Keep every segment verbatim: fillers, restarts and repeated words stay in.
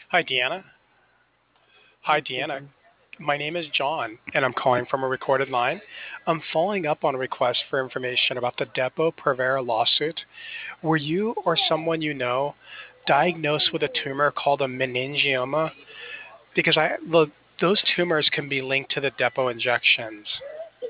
Hi, Deanna. Hi, Yes, Deanna. speaking. My name is John, and I'm calling from a recorded line. I'm following up on a request for information about the Depo Provera lawsuit. Were you or someone you know diagnosed with a tumor called a meningioma? Because I the, those tumors can be linked to the Depo injections.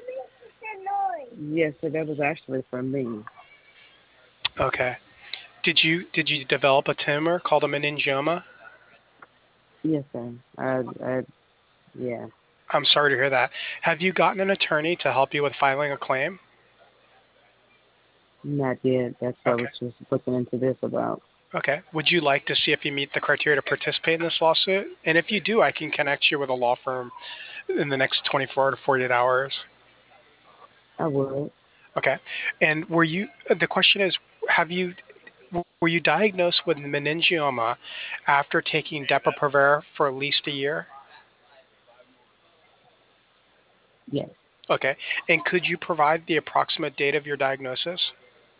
Yes, so that was actually for me. Okay. Did you did you develop a tumor called a meningioma? Yes, sir. I, I, yeah, I'm sorry to hear that. Have you gotten an attorney to help you with filing a claim? not yet. That's what I Okay. was just looking into this about. Okay. Would you like to see if you meet the criteria to participate in this lawsuit? And if you do, I can connect you with a law firm in the next twenty-four to forty-eight hours. I would. Okay. And were you, the question is, have you, were you diagnosed with meningioma after taking Depo-Provera for at least a year? Yes. Okay. And could you provide the approximate date of your diagnosis?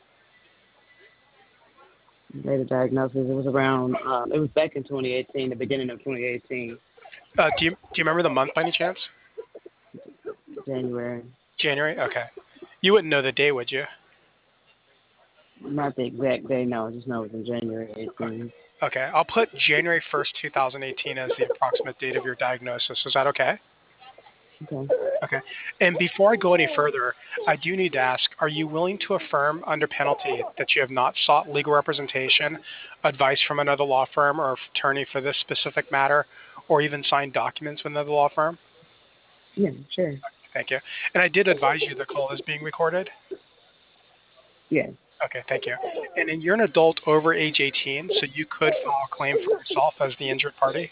Made a diagnosis. It was around. Um, it was back in twenty eighteen, the beginning of twenty eighteen, Uh, do you do you remember the month by any chance? January. January. Okay. You wouldn't know the day, would you? Not the exact day. No, I just know it was in January eighteenth. Okay. I'll put January first, two thousand eighteen as the approximate date of your diagnosis. Is that okay? Okay. Okay. And before I go any further, I do need to ask, are you willing to affirm under penalty that you have not sought legal representation, advice from another law firm or attorney for this specific matter, or even signed documents with another law firm? Yeah, sure. Thank you. And I did advise you the call is being recorded. Yes. Okay, thank you. And then you're an adult over age eighteen, so you could file a claim for yourself as the injured party.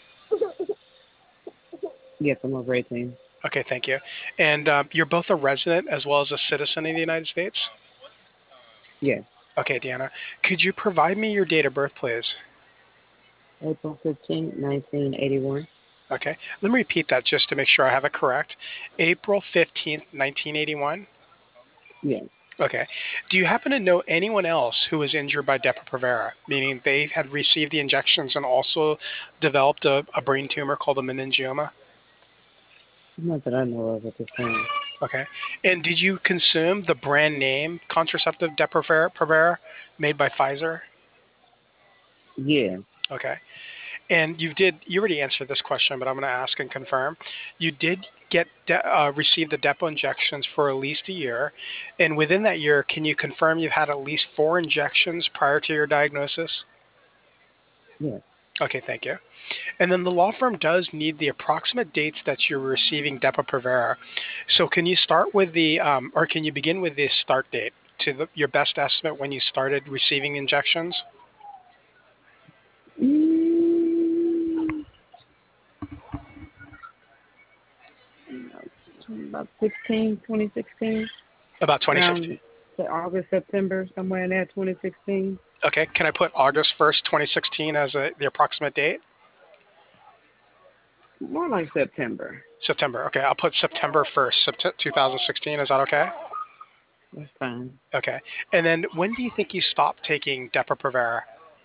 Yes, I'm over eighteen. Okay, thank you. And uh, you're both a resident as well as a citizen of the United States? Yes. Okay, Deanna. Could you provide me your date of birth, please? April fifteenth, nineteen eighty-one. Okay. Let me repeat that just to make sure I have it correct. April fifteenth, nineteen eighty-one. Yes. Okay. Do you happen to know anyone else who was injured by Depo-Provera, meaning they had received the injections and also developed a, a brain tumor called a meningioma? Not that I know of at this time. Okay. And did you consume the brand name contraceptive Depo-Provera made by Pfizer? Yeah. Okay. And you did, you already answered this question, but I'm going to ask and confirm. You did get, de- uh, receive the depot injections for at least a year. And within that year, can you confirm you've had at least four injections prior to your diagnosis? Yes. Okay, thank you. And then the law firm does need the approximate dates that you're receiving Depo-Provera. So can you start with the, um, or can you begin with the start date to the, your best estimate when you started receiving injections? Mm, about sixteen, twenty sixteen, About twenty sixteen. around the August, September, somewhere in there, twenty sixteen. Okay, can I put August first, twenty sixteen as a, the approximate date? More like September. September. Okay, I'll put September first, twenty sixteen. Is that okay? That's fine. Okay. And then when do you think you stopped taking Depo-Provera?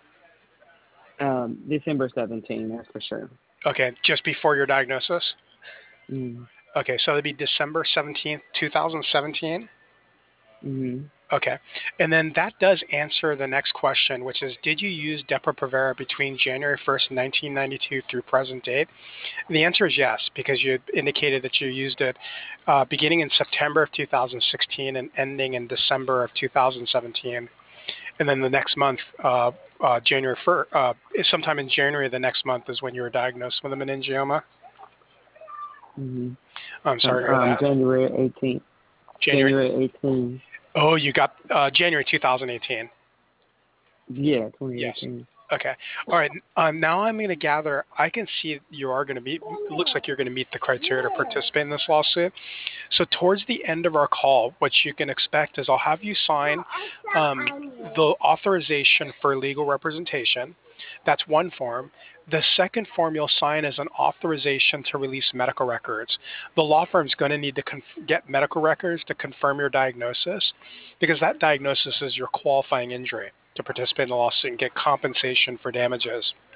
Um, December seventeenth, that's for sure. Okay, just before your diagnosis? Mm. Okay, so it'd be December seventeenth, twenty seventeen. Mm-hmm. Okay. And then that does answer the next question, which is, did you use Depo-Provera between January first, nineteen ninety-two through present date? And the answer is yes, because you indicated that you used it uh, beginning in September of two thousand sixteen and ending in December of two thousand seventeen. And then the next month, uh, uh, January first, uh, sometime in January of the next month is when you were diagnosed with a meningioma. Mm-hmm. I'm So, sorry to hear um, that. January eighteenth. January. January eighteenth. Oh, you got uh, January twenty eighteen. Yeah, Yes. twenty eighteen. Okay. All right. Um, now I'm going to gather. I can see you are going to meet. It looks like you're going to meet the criteria to participate in this lawsuit. So towards the end of our call, what you can expect is I'll have you sign um, the authorization for legal representation. That's one form. The second form you'll sign is an authorization to release medical records. The law firm's going to need to conf- get medical records to confirm your diagnosis because that diagnosis is your qualifying injury to participate in the lawsuit and get compensation for damages.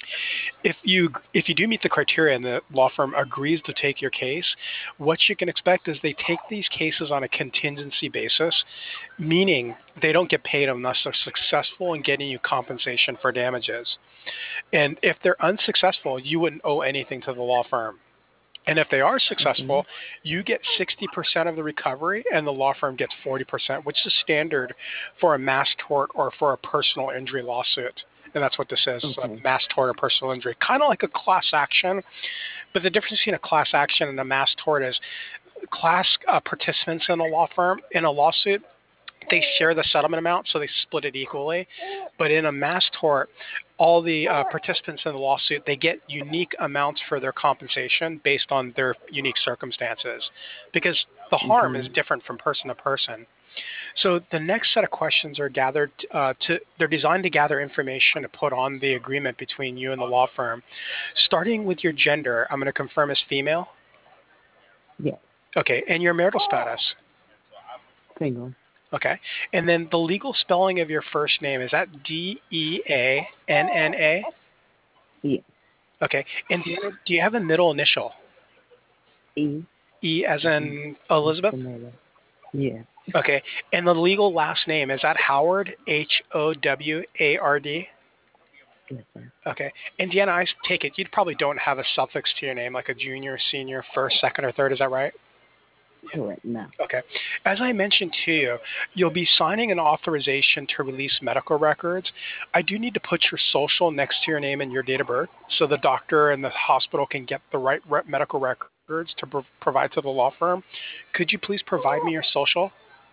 If you if you do meet the criteria and the law firm agrees to take your case, what you can expect is they take these cases on a contingency basis, meaning they don't get paid unless they're successful in getting you compensation for damages. And if they're unsuccessful, you wouldn't owe anything to the law firm. And if they are Okay. successful, you get sixty percent of the recovery and the law firm gets forty percent, which is standard for a mass tort or for a personal injury lawsuit. And that's what this is, a Okay. mass tort or personal injury. Kind of like a class action, but the difference between a class action and a mass tort is class uh, participants in a law firm, in a lawsuit, they share the settlement amount, so they split it equally. But in a mass tort, all the uh, participants in the lawsuit, they get unique amounts for their compensation based on their unique circumstances, because the harm is Okay. different from person to person. So the next set of questions are gathered uh, to, they're designed to gather information to put on the agreement between you and the law firm. Starting with your gender, I'm going to confirm as female. Yes. Okay, and your marital status. Single. Okay. And then the legal spelling of your first name, is that D E A N N A? Yes. Okay. And do you, do you have a middle initial? E. E as Mm-hmm. in Elizabeth? Camilla. Yes. Okay. And the legal last name, is that Howard? H O W A R D? Yes, sir. Okay. And Deanna, I take it you probably don't have a suffix to your name, like a junior, senior, first, second, or third. Is that right? Correct. No. Okay. As I mentioned to you, you'll be signing an authorization to release medical records. I do need to put your social next to your name and your date of birth so the doctor and the hospital can get the right re- medical records to pro- provide to the law firm. Could you please provide me your social?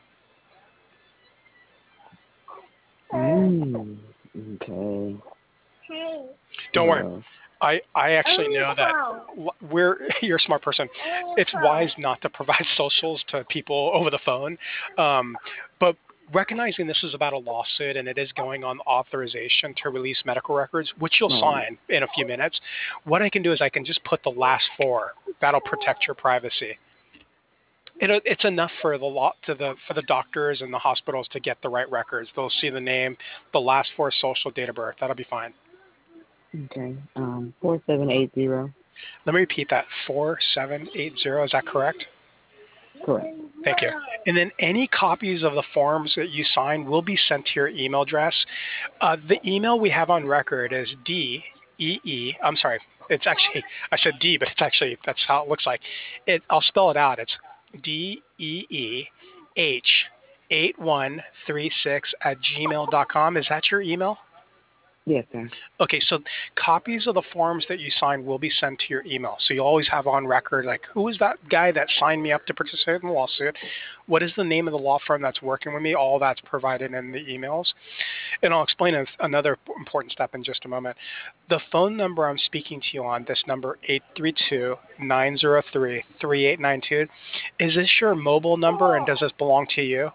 Mm. Okay. Don't worry. Uh, I, I actually know that we're you're a smart person. It's wise not to provide socials to people over the phone, um, but recognizing this is about a lawsuit and it is going on authorization to release medical records, which you'll right. sign in a few minutes. What I can do is I can just put the last four. That'll protect your privacy. It, it's enough for the law to the for the doctors and the hospitals to get the right records. They'll see the name, the last four social, date of birth. That'll be fine. Okay. Um, four seven eight zero. Let me repeat that. four seven eight zero. Is that correct? Correct. Thank you. And then any copies of the forms that you sign will be sent to your email address. Uh, the email we have on record is D E E. I'm sorry. It's actually, I said D, but it's actually, that's how it looks like. It. I'll spell it out. It's D E E H eight one three six at gmail dot com. Is that your email? Yes, sir. Okay, so copies of the forms that you sign will be sent to your email. So you always have on record, like, who is that guy that signed me up to participate in the lawsuit? What is the name of the law firm that's working with me? All that's provided in the emails. And I'll explain another important step in just a moment. The phone number I'm speaking to you on, this number eight three two, nine zero three, three eight nine two, is this your mobile number and does this belong to you?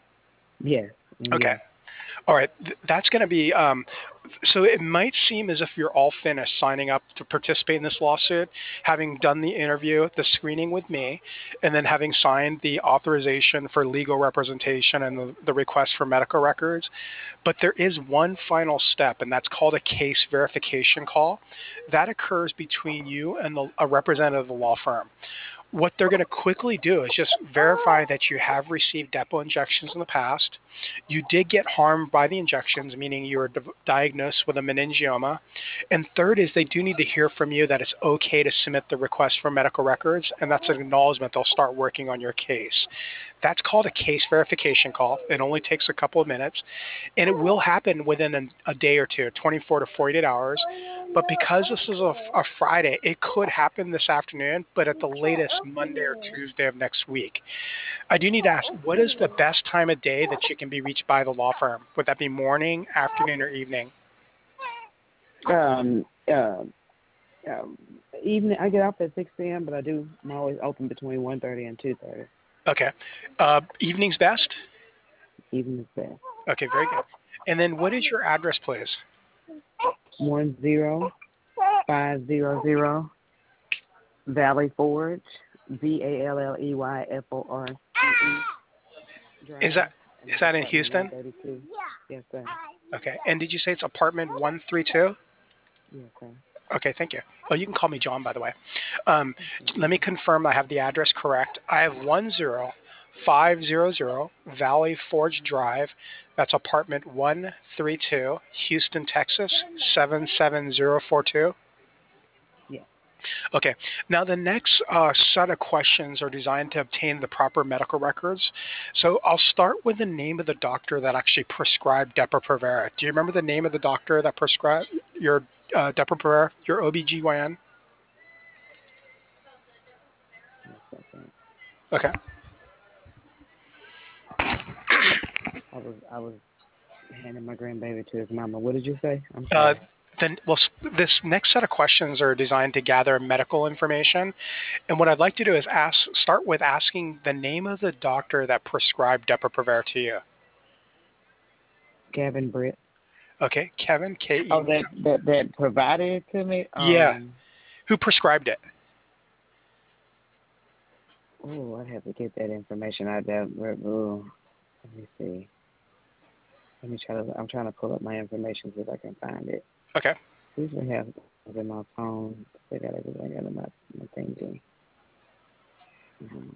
Yes. And Okay. yes. All right, th- that's going to be um, so it might seem as if you're all finished signing up to participate in this lawsuit, having done the interview, the screening with me, and then having signed the authorization for legal representation and the, the request for medical records. But there is one final step, and that's called a case verification call. That occurs between you and the, a representative of the law firm. What they're going to quickly do is just verify that you have received depot injections in the past. You did get harmed by the injections, meaning you were di- diagnosed with a meningioma. And third is they do need to hear from you that it's okay to submit the request for medical records, and that's an acknowledgement they'll start working on your case. That's called a case verification call. It only takes a couple of minutes, and it will happen within a, a day or two, twenty-four to forty-eight hours. But because this is a, a Friday, it could happen this afternoon, but at the latest Monday or Tuesday of next week. I do need to ask, what is the best time of day that you can be reached by the law firm? Would that be morning, afternoon, or evening? Um. Uh, um. Evening. I get off at six p m. But I do. I'm always open between one thirty and two thirty. Okay. Uh, evening's best? Evening is best. Okay, very good. And then what is your address, please? One zero five zero zero Valley Forge. V A L L E Y F O R C E Is Drive. that And is it's that in apartment one Houston? thirty two. Yes, sir. Okay. And did you say it's apartment one thirty-two? Yes, sir. Okay, thank you. Oh, you can call me John, by the way. Um, Okay. let me confirm I have the address correct. I have one zero five zero zero Valley Forge Drive. That's apartment one thirty-two, Houston, Texas, seven seven zero four two. Yes. Okay, now the next uh, set of questions are designed to obtain the proper medical records. So I'll start with the name of the doctor that actually prescribed Depo-Provera. Do you remember the name of the doctor that prescribed your uh, Depo-Provera, your O B G Y N? One second. Okay. I was I was handing my grandbaby to his mama. What did you say? I'm Uh, sorry. then, well, this next set of questions are designed to gather medical information. And what I'd like to do is ask, start with asking the name of the doctor that prescribed Depo-Provera to you. Gavin Britt. Okay, Kevin, K Oh, E. that that that provided it to me. Yeah. Um. Who prescribed it? Oh, I have to get that information out there. Ooh, let me see. Let me try to. I'm trying to pull up my information see if I can find it. Okay. I usually have it in my phone. I got everything in my my thingy. Um,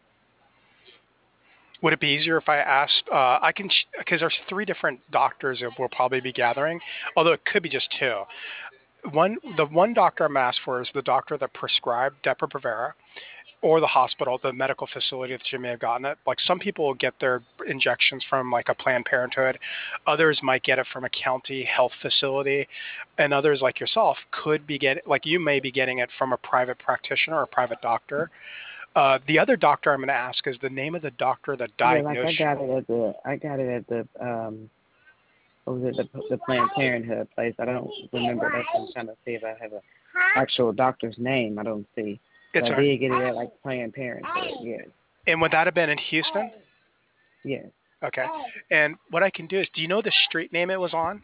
Would it be easier if I asked? Uh, I can, because there's three different doctors that we'll probably be gathering, although it could be just two. One, the one doctor I'm asked for is the doctor that prescribed Depo-Provera, or the hospital, the medical facility that you may have gotten it. Like some people will get their injections from like a Planned Parenthood, others might get it from a county health facility, and others like yourself could be getting, like you may be getting it from a private practitioner or a private doctor. Uh, the other doctor I'm going to ask is the name of the doctor that yeah, like I diagnosed you. got it at the. I got it at the. Um. What was it? The the Planned Parenthood place. I don't remember. That's what I'm trying to see if I have a actual doctor's name. I don't see. But It's I a, did get it at like Planned Parenthood. Yes. and would that have been in Houston? Yes. Okay. And what I can do is, do you know the street name it was on?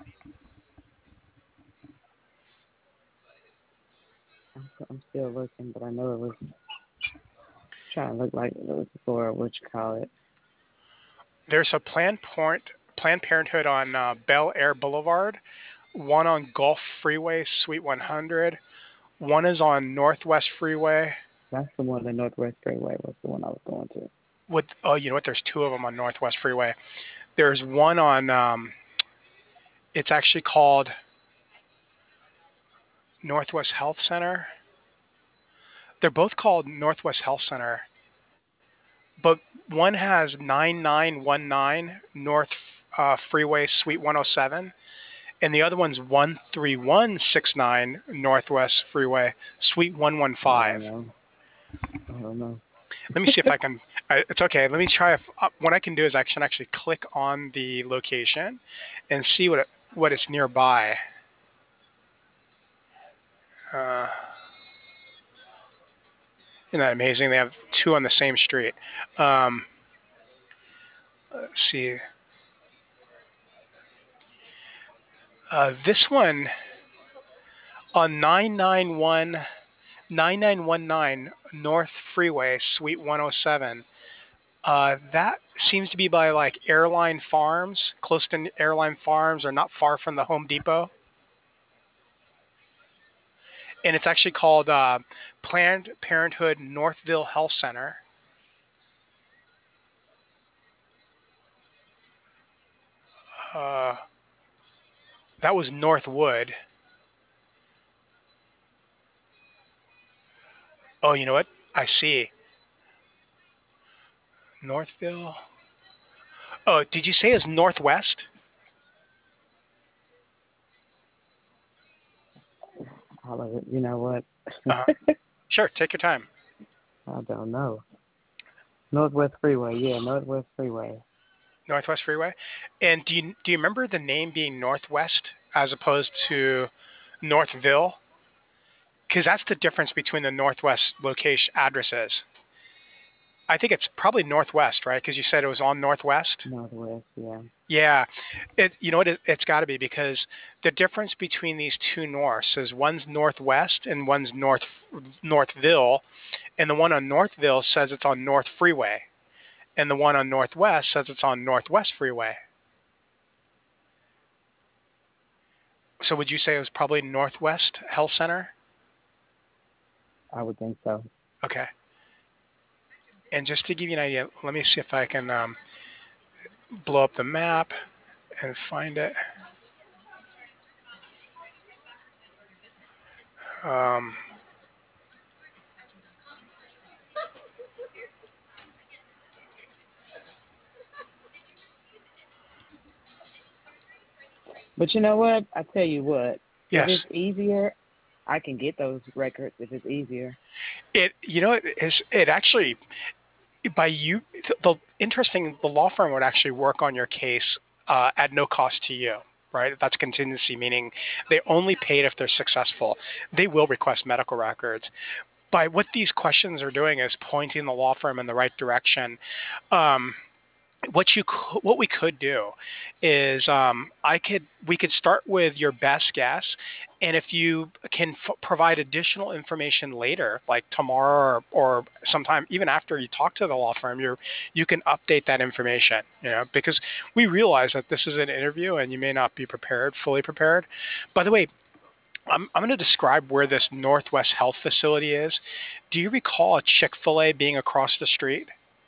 I'm, I'm still looking, but I know it was trying to look like it was for what you call it. There's a Planned Parent, Planned Parenthood on uh, Bel Air Boulevard, one on Gulf Freeway, Suite one hundred. One is on Northwest Freeway. That's the one. The Northwest Freeway was the one I was going to. With oh, you know what? There's two of them on Northwest Freeway. There's one on. Um, it's actually called Northwest Health Center. They're both called Northwest Health Center, but one has nine nine one nine North uh, Freeway, Suite one oh seven, and the other one's one three one six nine Northwest Freeway, Suite I don't one one five. know. I don't know. Let me see if I can. I, it's okay. Let me try. If, uh, what I can do is I can actually click on the location and see what it, what it's nearby. Uh, isn't that amazing? They have two on the same street. Um, let's see. Uh, this one on nine nine one nine nine one nine North Freeway, Suite one oh seven. Uh, that seems to be by like Airline Farms, close to Airline Farms, or not far from the Home Depot. And it's actually called uh, Planned Parenthood Northville Health Center. Uh, that was Northwood. Oh, you know what? I see. Northville. Oh, did you say it's Northwest? All of it. You know what? Uh, sure, take your time. I don't know. Northwest Freeway. Yeah, Northwest Freeway. Northwest Freeway. And do you do you remember the name being Northwest as opposed to Northville? Because that's the difference between the Northwest location addresses. I think it's probably Northwest, right? Because you said it was on Northwest. Northwest. Yeah. Yeah, it. You know what? It, it's got to be because the difference between these two norths is one's Northwest and one's North Northville, and the one on Northville says it's on North Freeway, and the one on Northwest says it's on Northwest Freeway. So would you say it was probably Northwest Health Center? I would think so. Okay. And just to give you an idea, let me see if I can um, blow up the map and find it. Um, But you know what? I tell you what, if yes. it's easier, I can get those records if it's easier. It you know it is it actually by you the interesting the law firm would actually work on your case uh, at no cost to you, right? That's contingency, meaning they only pay it if they're successful. They will request medical records. By what these questions are doing is pointing the law firm in the right direction. Um, what you what we could do is um, I could we could start with your best guess, and if you can f- provide additional information later, like tomorrow or, or sometime even after you talk to the law firm, you you can update that information. You know, because we realize that this is an interview and you may not be prepared, fully prepared. By the way, I'm I'm going to describe where this Northwest Health facility is. Do you recall a Chick-fil-A being across the street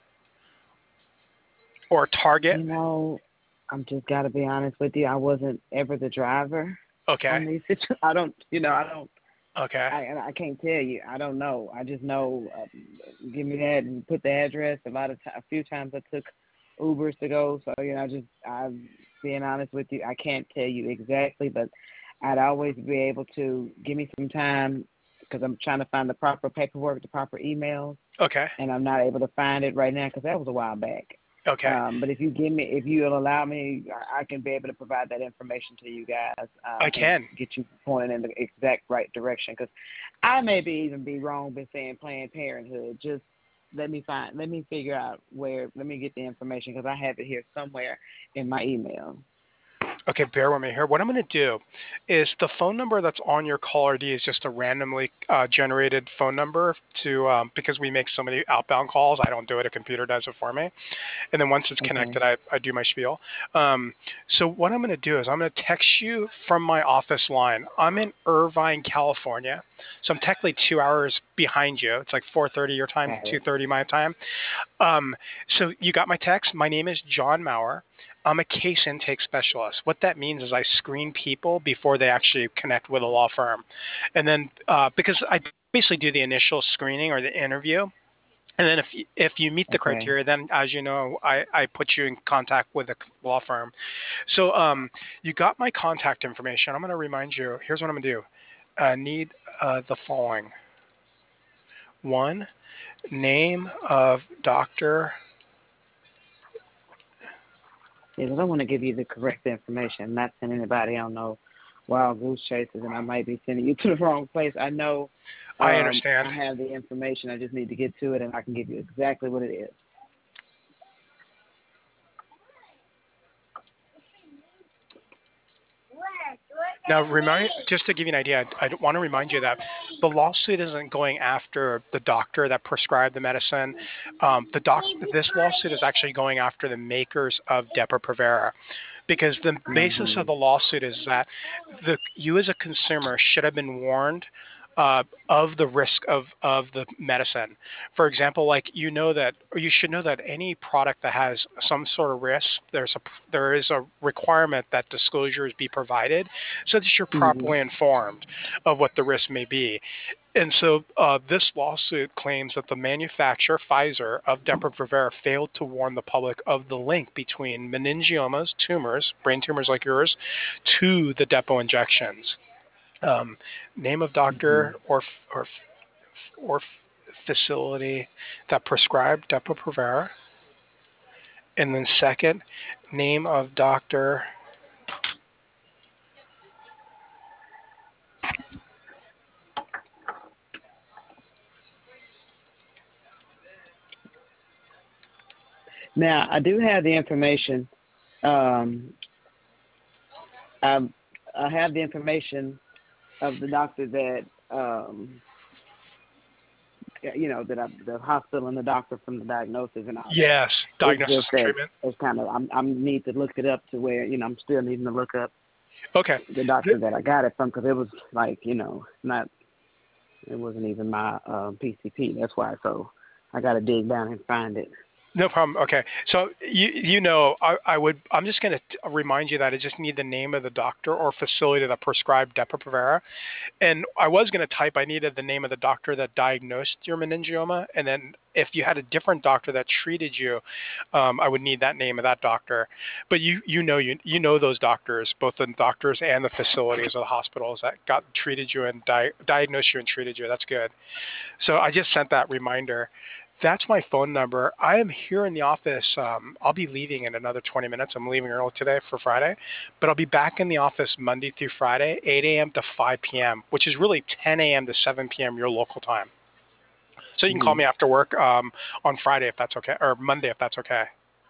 or Target? You know, I'm just got to be honest with you. I wasn't ever the driver Okay. on these situations. I don't, you know, I don't, Okay. I I can't tell you. I don't know. I just know. Um, give me that and put the address. A lot of t- a few times I took Ubers to go. So you know, I just I'm being honest with you. I can't tell you exactly, but I'd always be able to give me some time because I'm trying to find the proper paperwork, the proper emails, Okay. and I'm not able to find it right now because that was a while back. Okay. Um, but if you give me, if you'll allow me, I I can be able to provide that information to you guys I um, and can. get you pointed in the exact right direction. Because I may be even be wrong by saying Planned Parenthood. Just let me find, let me figure out where, let me get the information because I have it here somewhere in my email. Okay, bear with me here. What I'm going to do is the phone number that's on your caller I D is just a randomly uh, generated phone number to um, because we make so many outbound calls. I don't do it; a computer does it for me. And then once it's Okay. connected, I, I do my spiel. Um, so what I'm going to do is I'm going to text you from my office line. I'm in Irvine, California, so I'm technically two hours behind you. It's like four thirty your time, Got it. two thirty my time. Um, so you got my text. My name is John Maurer. I'm a case intake specialist. What that means is I screen people before they actually connect with a law firm, and then uh, because I basically do the initial screening or the interview, and then if you, if you meet the Okay. criteria, then as you know, I, I put you in contact with a law firm. So um, you got my contact information. I'm going to remind you. Here's what I'm going to do. I need uh, the following: one, name of doctor. Yeah, 'cause I want to give you the correct information, not send anybody I don't know wild goose chases, and I might be sending you to the wrong place. I know I um, understand. I have the information. I just need to get to it, and I can give you exactly what it is. Now, remind just to give you an idea, I, I want to remind you that the lawsuit isn't going after the doctor that prescribed the medicine. Um, the doc, this lawsuit is actually going after the makers of Depo-Provera, because the basis Mm-hmm. of the lawsuit is that the you as a consumer should have been warned uh, of the risk of, of the medicine. For example, like you know that, or you should know that any product that has some sort of risk, there's a there is a requirement that disclosures be provided, so that you're Mm-hmm. properly informed of what the risk may be. And so uh, this lawsuit claims that the manufacturer, Pfizer, of Depo-Provera failed to warn the public of the link between meningiomas, tumors, brain tumors like yours, to the Depo injections. Um, name of Mm-hmm. doctor or or or facility that prescribed Depo-Provera, and then second, name of doctor. Now I do have the information. Um, I I have the information of the doctor that um, you know that I, the hospital and the doctor from the diagnosis and all that. Yes, It's diagnosis just and that treatment. it's kind of I'm I need to look it up to where you know I'm still needing to look up. Okay. The doctor that I got it from, because it was like, you know, not, it wasn't even my uh, P C P. That's why. So I got to dig down and find it. No problem. Okay. So you you know I, I would I'm just going to remind you that I just need the name of the doctor or facility that prescribed Depo-Provera. And I was going to type I needed the name of the doctor that diagnosed your meningioma, and then if you had a different doctor that treated you, um, I would need that name of that doctor. But you you know you you know those doctors, both the doctors and the facilities or the hospitals that got treated you and di- diagnosed you and treated you. That's good. So I just sent that reminder. That's my phone number. I am here in the office. Um, I'll be leaving in another twenty minutes. I'm leaving early today for Friday, but I'll be back in the office Monday through Friday, eight a m to five p m, which is really ten a m to seven p m your local time. So you can call Mm-hmm. me after work um, on Friday if that's okay, or Monday if that's okay.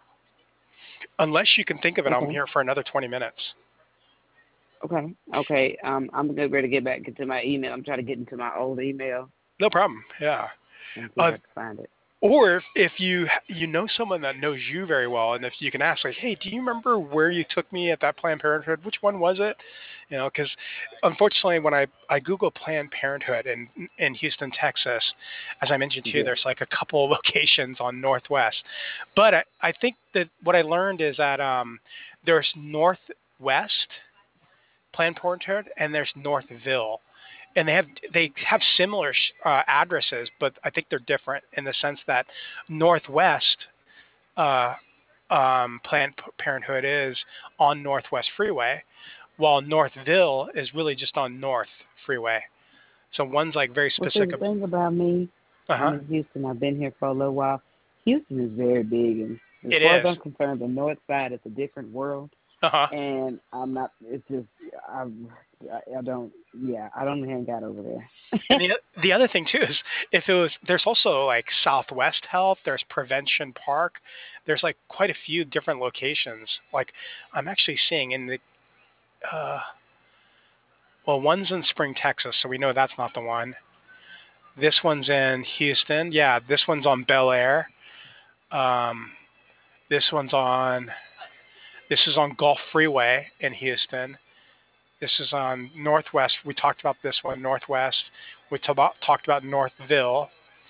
Unless you can think of it, I'm Okay. here for another twenty minutes. Okay. Okay. Um, I'm getting ready to get back into my email. I'm trying to get into my old email No problem. Yeah. and see if Uh, I can find it. Or if, if you you know someone that knows you very well, and if you can ask like, hey, do you remember where you took me at that Planned Parenthood? Which one was it? You know, because unfortunately, when I, I Google Planned Parenthood in in Houston, Texas, as I mentioned to you, Yeah. there's like a couple of locations on Northwest. But I, I think that what I learned is that um, there's Northwest Planned Parenthood and there's Northville, and they have they have similar uh, addresses, but I think they're different in the sense that Northwest uh, um, Planned Parenthood is on Northwest Freeway, while Northville is really just on North Freeway. So one's like very Well, see, the specific. thing about me, Uh I'm huh. in Houston. I've been here for a little while. Houston is very big, and as It far as I'm is. concerned, the North Side is a different world. Uh huh. And I'm not. It's just I, I, I don't. Yeah, I don't hang out over there. And the the other thing too is if it was there's also like Southwest Health, there's Prevention Park, there's like quite a few different locations. Like I'm actually seeing in the uh, well, one's in Spring, Texas, so we know that's not the one. This one's in Houston. Yeah, this one's on Bel Air. Um, this one's on. This is on Gulf Freeway in Houston. This is on Northwest. We talked about this one, Northwest. We t- about, talked about Northville,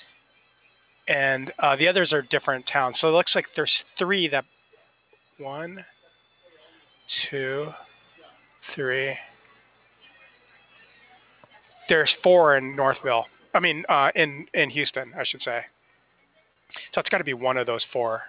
and uh, the others are different towns. So it looks like there's three that. One, two, three. There's four in Northville. I mean, uh, in in Houston, I should say. So it's got to be one of those four.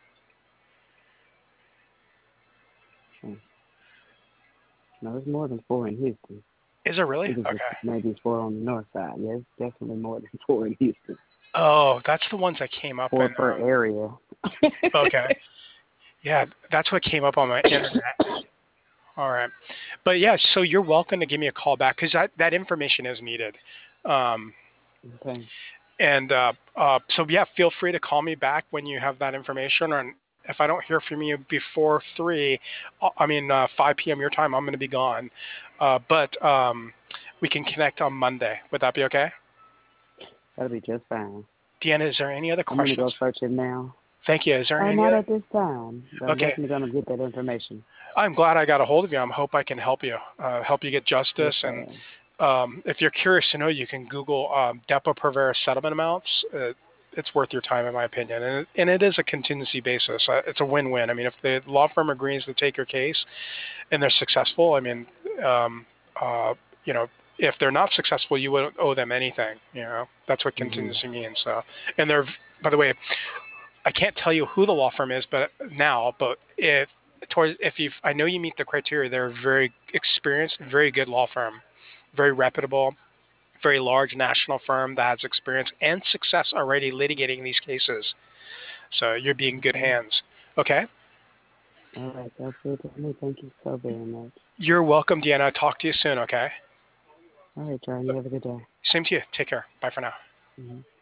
No, there's more than four in Houston. Is it I really? think it's just Okay. maybe four on the north side. Yeah, it's definitely more than four in Houston. Oh, that's the ones that came up Four in. per Um, area. okay. Yeah, that's what came up on my internet. All right. But yeah, so you're welcome to give me a call back because that, that information is needed. Um, Okay. and uh, uh, so, yeah, feel free to call me back when you have that information. Or if I don't hear from you before three, uh, I mean, uh, five p m your time, I'm going to be gone. Uh, but um, we can connect on Monday. Would that be okay? That'll be just fine. Deanna, is there any other I'm gonna go questions? search it now. Thank you. Is there Uh, any not other? at this time, but I'm Okay. definitely gonna get that information. I'm glad I got a hold of you. I hope I can help you, uh, help you get Yes, justice. And sir. um, if you're curious to know, you can Google um, Depo-Provera settlement amounts. Uh, it's worth your time, in my opinion. And it, and it is a contingency basis. Uh, it's a win-win. I mean, if the law firm agrees to take your case and they're successful, I mean, um, uh, you know, if they're not successful, you wouldn't owe them anything. You know, that's what Mhm. contingency means. So, and they're, by the way, I can't tell you who the law firm is, but now, but if towards if you, I know you meet the criteria, they're a very experienced, very good law firm, very reputable, very large national firm that has experience and success already litigating these cases. So you're being good Okay. hands. Okay. All right. That's good to me. Thank you so very much. You're welcome, Deanna. I'll talk to you soon. Okay. All right, Charlie. You have a good day. Same to you. Take care. Bye for now. Mhm.